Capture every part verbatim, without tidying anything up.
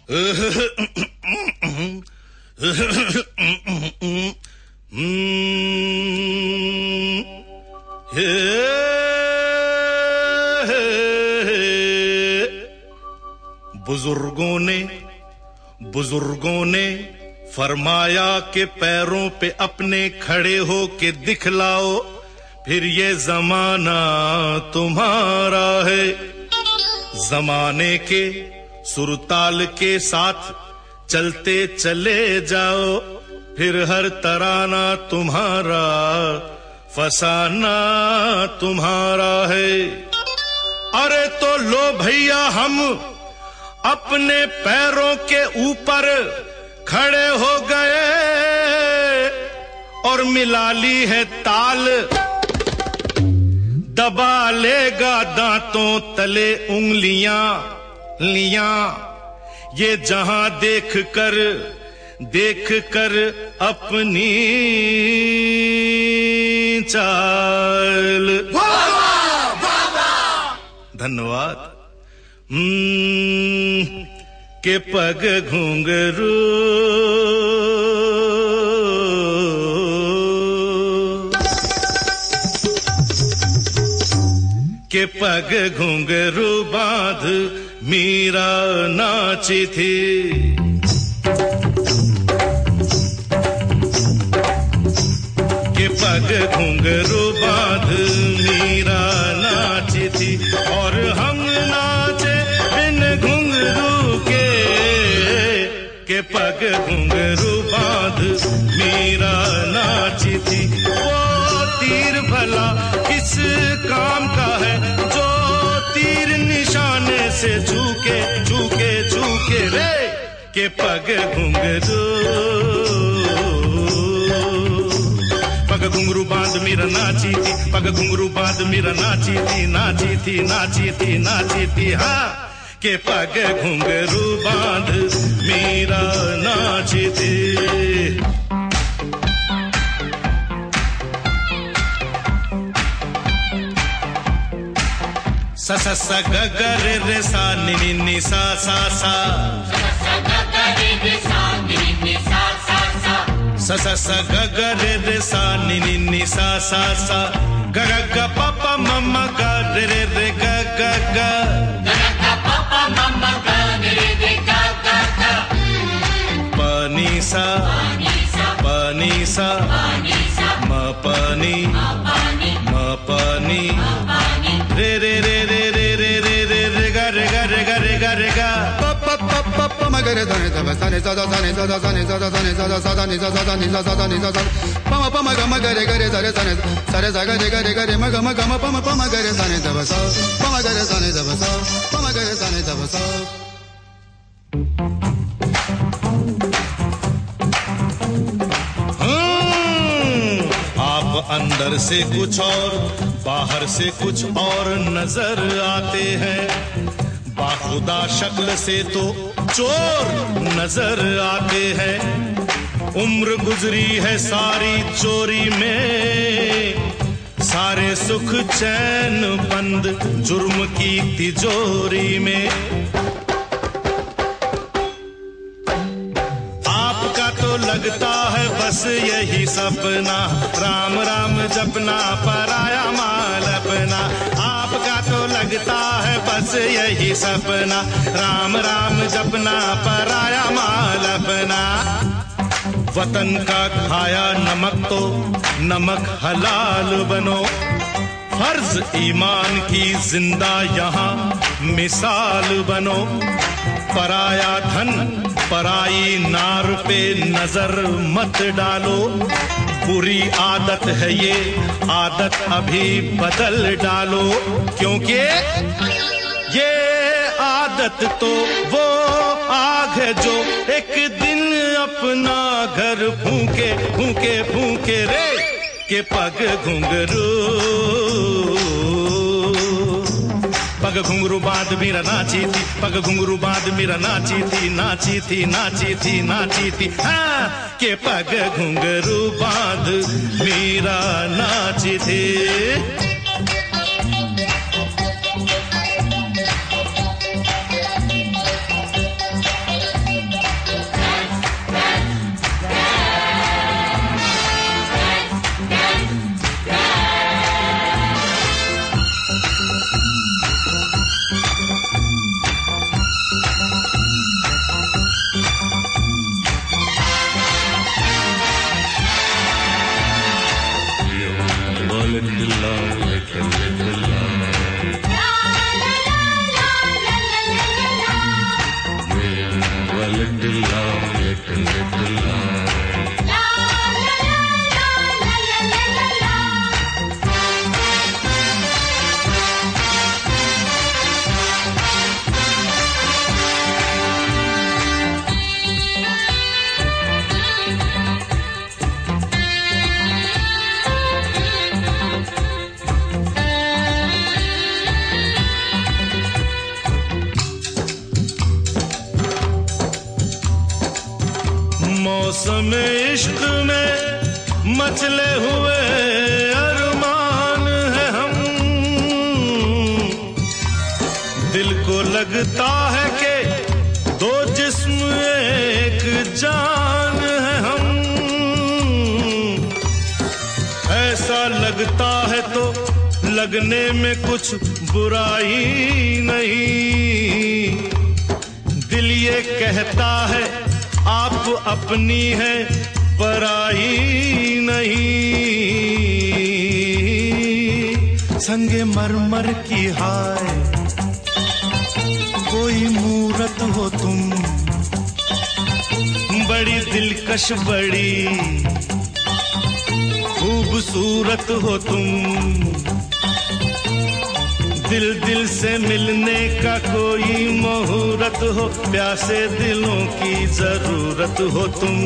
बुजुर्गों ने बुजुर्गों ने फरमाया कि पैरों पे अपने खड़े हो के दिखलाओ, फिर ये जमाना तुम्हारा है। जमाने के सुरताल के साथ चलते चले जाओ, फिर हर तराना तुम्हारा, फसाना तुम्हारा है। अरे तो लो भैया हम अपने पैरों के ऊपर खड़े हो गए और मिला ली है ताल। दबा लेगा दांतों तले उंगलियां लियां, ये जहां देख कर देख कर अपनी चाल। धन्यवाद। हम्म के पग घुंघरू के पग घुंघरू बांध मीरा नाची थी। के पग घुंघरू बांध मीरा नाची थी और हम नाचे बिन घुंघरू के। के पग घुंघरू बांध मीरा नाची थी। वो तीर भला किस काम का है जो तीर निशाने से झुके झुके झुके रे। के पग घुंघरू पग घुंघरू बांध मीरा नाची थी, पग घुंघरू बांध मीरा नाची थी, नाची थी नाची थी नाची थी। हाँ के पग घुंघरू बांध मीरा नाची थी। सा सा सा ग ग रे रे सा नि नि नि सा सा सा। सा सा सा ग ग रे रे सा नि नि नि सा सा सा। ग ग ग प प म म ग रे रे रे ग ग ग। ग ग प प म म ग रे रे रे ग ग ग। प नि सा प नि सा म प नि म प नि रे रे रे रे रे रे रे रे रे ग रे ग रे ग रे ग रे ग। प प प प प म ग रे ध नि ध प सा नि सा ध सा नि सा ध सा नि सा ध सा नि सा ध सा ध नि सा सा ध नि सा सा ध नि सा सा। प म प म ग म ग रे ग रे ध रे सा नि सा रे सा ग रे ग रे ग रे म ग म ग म प म प म ग रे सा नि ध प सा। प म ग रे सा नि ध प सा प म ग रे सा नि ध प सा। आप अंदर से कुछ और बाहर से कुछ और नजर आते हैं। बाखुदा शक्ल से तो चोर नजर आते हैं। उम्र गुजरी है सारी चोरी में, सारे सुख चैन बंद जुर्म की तिजोरी में। आपका तो लगता है बस यही सपना, राम राम जपना पराया माल अपना। आपका तो लगता है बस यही सपना, राम राम जपना पराया माल अपना। वतन का खाया नमक तो नमक हलाल बनो, फर्ज ईमान की जिंदा यहाँ मिसाल बनो। पराया धन पराई नार पे नजर मत डालो, बुरी आदत है ये आदत अभी बदल डालो। क्योंकि ये आदत तो वो आग है जो एक दिन अपना घर फूके फूके फूके रे। के पग घुंघरू पग घुंघरू बांध मीरा नाची थी, पग घुंघरू बांध मीरा नाची थी, नाची थी नाची थी नाची थी। हाँ के पग घुंघरू बांध मीरा नाची थी। मौसम इश्क में मचले हुए अरमान है हम। दिल को लगता है कि दो जिस्म एक जान है हम। ऐसा लगता है तो लगने में कुछ बुराई नहीं। दिल ये कहता है आप अपनी है पराई नहीं। संगे मरमर की हाय कोई मूरत हो तुम, बड़ी दिलकश बड़ी खूबसूरत हो तुम। दिल दिल से मिलने का कोई मुहूर्त हो, प्यासे दिलों की जरूरत हो तुम।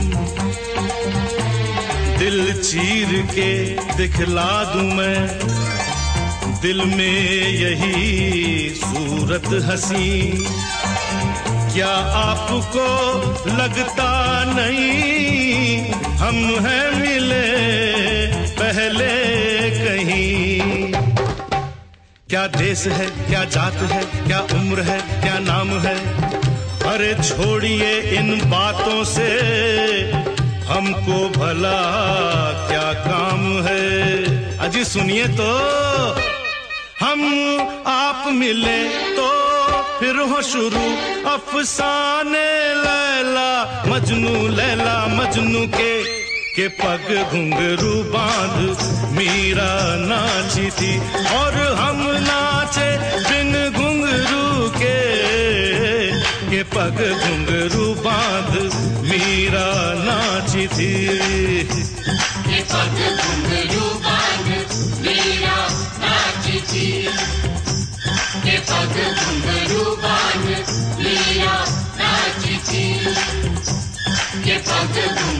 दिल चीर के दिखला दूं मैं दिल में यही सूरत हसी। क्या आपको लगता नहीं हम हैं मिले पहले कहीं। क्या देश है क्या जात है क्या उम्र है क्या नाम है, अरे छोड़िए इन बातों से हमको भला क्या काम है। अजी सुनिए तो हम आप मिले तो फिर हो शुरू अफसाने लैला मजनू लैला मजनू के के पग घुंघरू बांध मीरा नाची थी और हम नाचे बिन घुंघरू के के पग घुंघरू बांध मीरा नाची थी। के पग घुंघरू बांध मीरा नाची थी। के पग घुंघरू बांध मीरा नाची थी। के पग